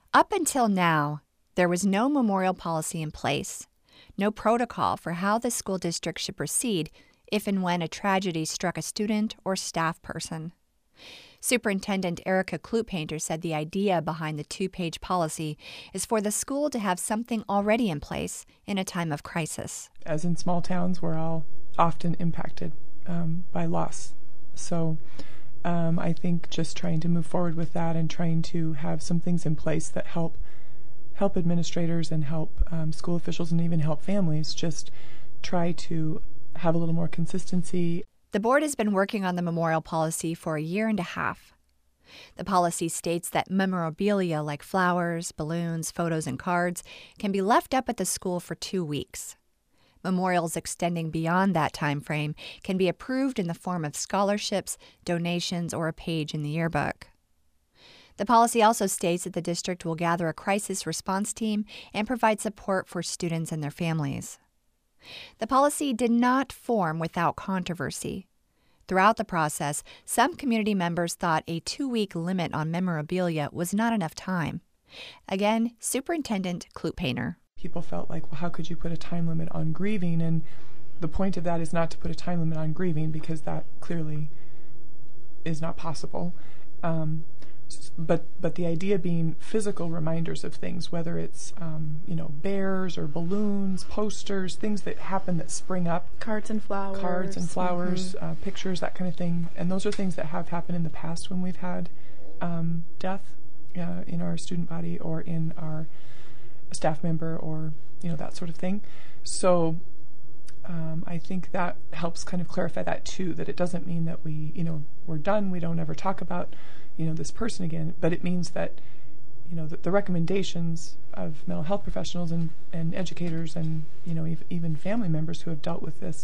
Up until now, there was no memorial policy in place, no protocol for how the school district should proceed if and when a tragedy struck a student or staff person. Superintendent Erica Klupainter said the idea behind the 2-page policy is for the school to have something already in place in a time of crisis. As in small towns, we're all often impacted by loss. So I think just trying to move forward with that and trying to have some things in place that help administrators and help school officials and even help families just try to have a little more consistency. The board has been working on the memorial policy for a year and a half. The policy states that memorabilia like flowers, balloons, photos, and cards can be left up at the school for 2 weeks. Memorials extending beyond that time frame can be approved in the form of scholarships, donations, or a page in the yearbook. The policy also states that the district will gather a crisis response team and provide support for students and their families. The policy did not form without controversy. Throughout the process, some community members thought a 2-week limit on memorabilia was not enough time. Again, Superintendent Klupainter. People felt like, well, how could you put a time limit on grieving? And the point of that is not to put a time limit on grieving, because that clearly is not possible. But the idea being physical reminders of things, whether it's bears or balloons, posters, things that happen that spring up. Cards and flowers. Mm-hmm. Pictures, that kind of thing. And those are things that have happened in the past when we've had death in our student body or in our staff member or that sort of thing. So I think that helps kind of clarify that too, that it doesn't mean that we're done, we don't ever talk about this person again, but it means that the recommendations of mental health professionals and educators and even family members who have dealt with this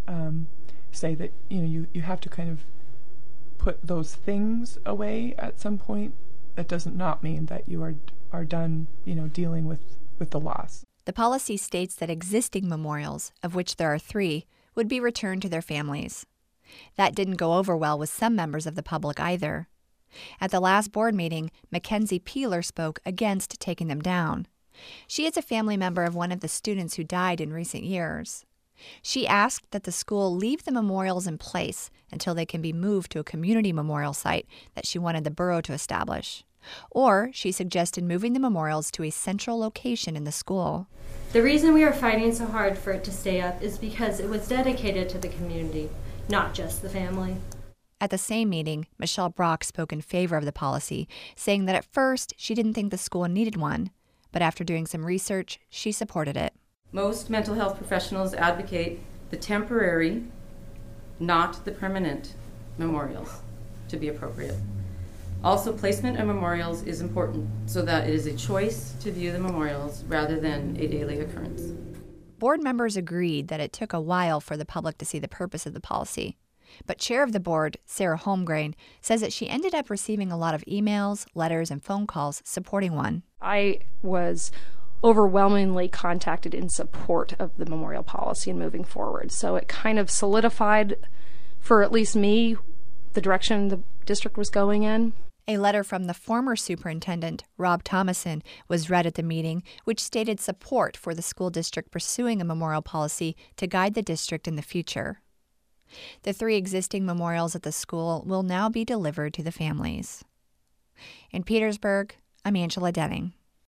say that you have to kind of put those things away at some point. That does not mean that you are done dealing with the loss. The policy states that existing memorials, of which there are 3, would be returned to their families. That didn't go over well with some members of the public either. At the last board meeting, Mackenzie Peeler spoke against taking them down. She is a family member of one of the students who died in recent years. She asked that the school leave the memorials in place until they can be moved to a community memorial site that she wanted the borough to establish. Or she suggested moving the memorials to a central location in the school. The reason we are fighting so hard for it to stay up is because it was dedicated to the community, not just the family. At the same meeting, Michelle Brock spoke in favor of the policy, saying that at first she didn't think the school needed one, but after doing some research, she supported it. Most mental health professionals advocate the temporary, not the permanent memorials to be appropriate. Also, placement of memorials is important so that it is a choice to view the memorials rather than a daily occurrence. Board members agreed that it took a while for the public to see the purpose of the policy. But chair of the board, Sarah Holmgren, says that she ended up receiving a lot of emails, letters, and phone calls supporting one. I was overwhelmingly contacted in support of the memorial policy and moving forward. So it kind of solidified, for at least me, the direction the district was going in. A letter from the former superintendent, Rob Thomason, was read at the meeting, which stated support for the school district pursuing a memorial policy to guide the district in the future. The 3 existing memorials at the school will now be delivered to the families. In Petersburg, I'm Angela Denning.